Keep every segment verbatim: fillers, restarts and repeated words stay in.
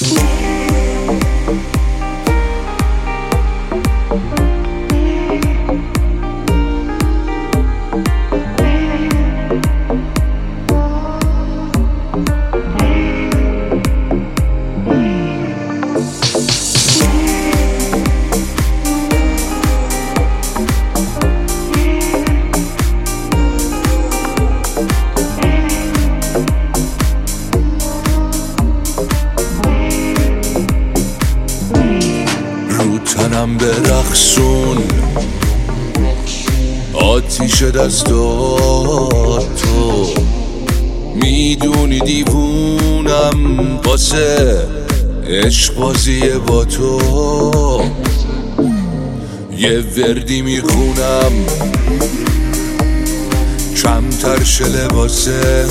تنم به رقصون آتیش دستات تو میدونی دیوونم واسه عشق بازی با تو یه وردی میخونم کمتر شه لباست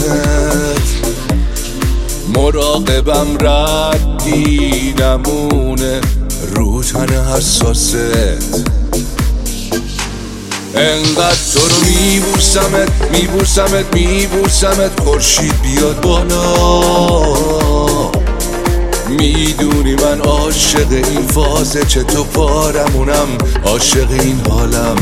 مراقبم ردی نمونه رو تن حساست انقدر تو رو میبوسمت میبوسمت میبوسمت خورشید بیاد بالا میدونی من عاشق این فازه چه تو پارمونم عاشق این حالم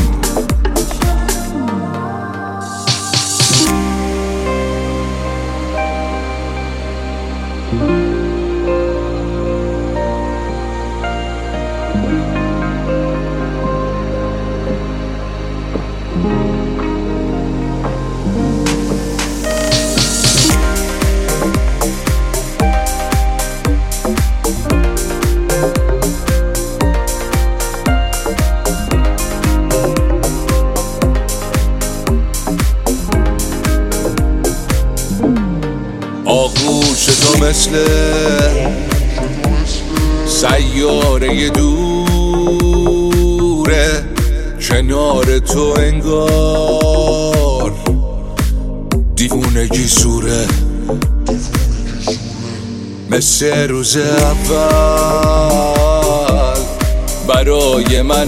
آغوش تو مثل سیاره دوره کنار تو انگار دیوونگی سوره مثل روز اول برای من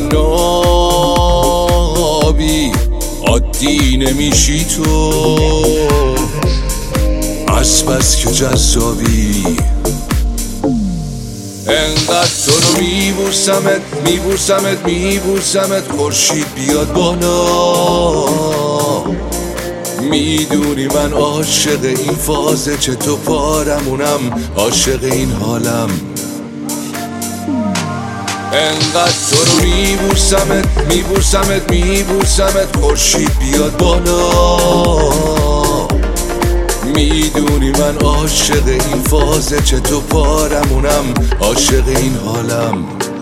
نابی عادی نمیشی تو از بس که جذابی انقدر تو رو میبوسمت میبوسمت میبوسمت خورشید بیاد بالا میدونی من عاشق این فازه چه تو پارمونم عاشق این حالم انقدر تو رو میبوسمت میبوسمت میبوسمت خورشید بیاد بالا میدونی من عاشق این فازه چه تو پارمونم عاشق این حالم